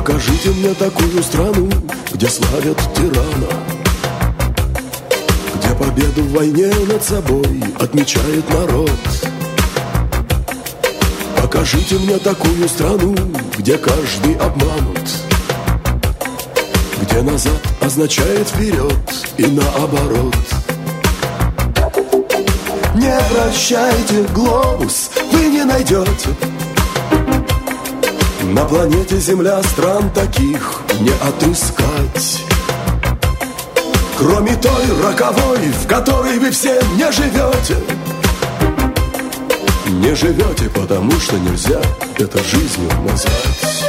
Покажите мне такую страну, где славят тирана, где победу в войне над собой отмечает народ. Покажите мне такую страну, где каждый обманут, где назад означает вперед и наоборот. Не вращайте глобус, вы не найдете на планете Земля стран таких не отыскать. Кроме той роковой, в которой вы все не живете. Не живете, потому что нельзя это жизнью назвать.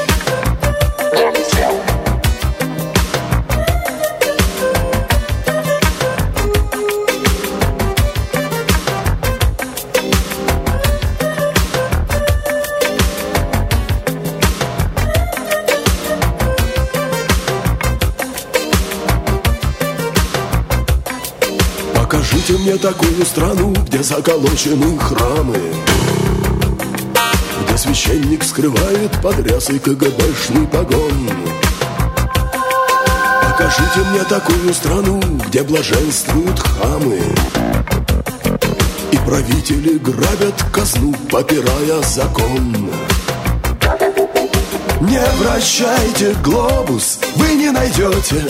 Покажите мне такую страну, где заколочены храмы, где священник скрывает под рясой КГБшный погон. Покажите мне такую страну, где блаженствуют хамы, и правители грабят казну, попирая закон. Не вращайте глобус, вы не найдете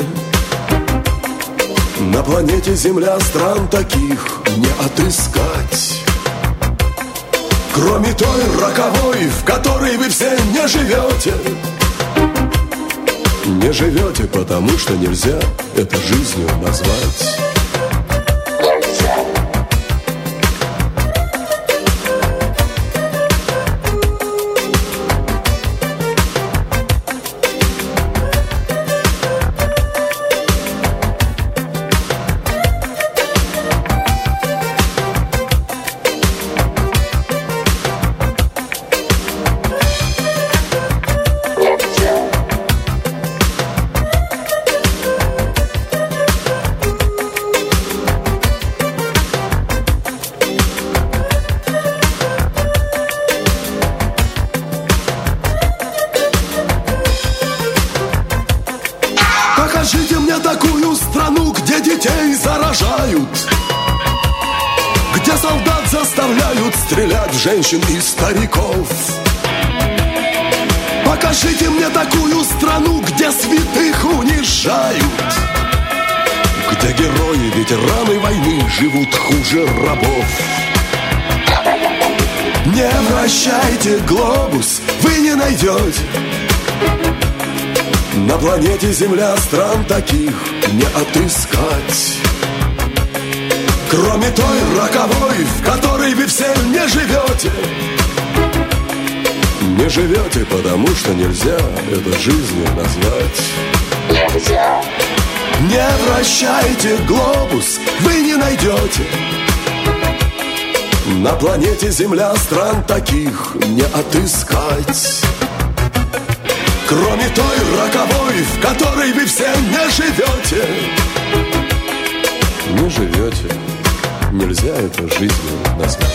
на планете Земля стран таких не отыскать. Кроме той роковой, в которой вы все не живете. Не живете, потому что нельзя это жизнью назвать. Покажите мне такую страну, где детей заражают, где солдат заставляют стрелять в женщин и стариков. Покажите мне такую страну, где святых унижают, где герои, ветераны войны живут хуже рабов. Не вращайте глобус, вы не найдете на планете Земля стран таких не отыскать. Кроме той роковой, в которой вы все не живете. Не живете, потому что нельзя это жизнью назвать. Нельзя. Не вращайте глобус, вы не найдете на планете Земля стран таких не отыскать. Кроме той роковой, в которой вы все не живете. Не живете, нельзя это жизнью назвать.